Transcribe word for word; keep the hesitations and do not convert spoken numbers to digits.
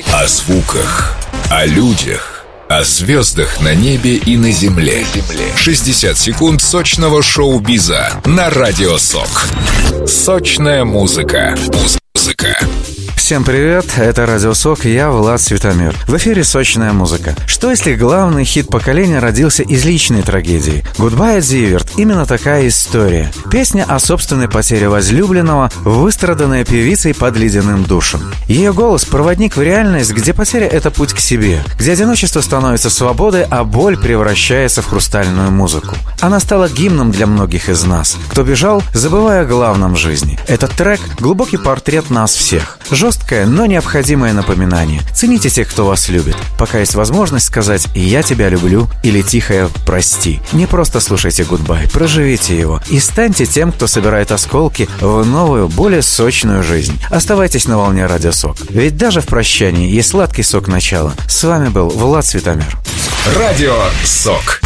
О звуках, о людях, о звездах на небе и на земле. шестьдесят секунд сочного шоу-биза на Радио СОК. Сочная музыка. Музыка. Всем привет, это Радио СОК, я Влад Светомир. В эфире «Сочная музыка». Что если главный хит поколения родился из личной трагедии? «Goodbye, Зиверт» — именно такая история. Песня о собственной потере возлюбленного, выстраданная певицей под ледяным душем. Ее голос — проводник в реальность, где потеря — это путь к себе, где одиночество становится свободой, а боль превращается в хрустальную музыку. Она стала гимном для многих из нас, кто бежал, забывая о главном в жизни. Этот трек — глубокий портрет нас всех. Жесткое, но необходимое напоминание. Цените тех, кто вас любит. Пока есть возможность сказать «я тебя люблю» или тихое «прости». Не просто слушайте «Гудбай», проживите его и станьте тем, кто собирает осколки в новую, более сочную жизнь. Оставайтесь на волне Радио СОК. Ведь даже в прощании есть сладкий сок начала. С вами был Влад Светомир. Радио СОК.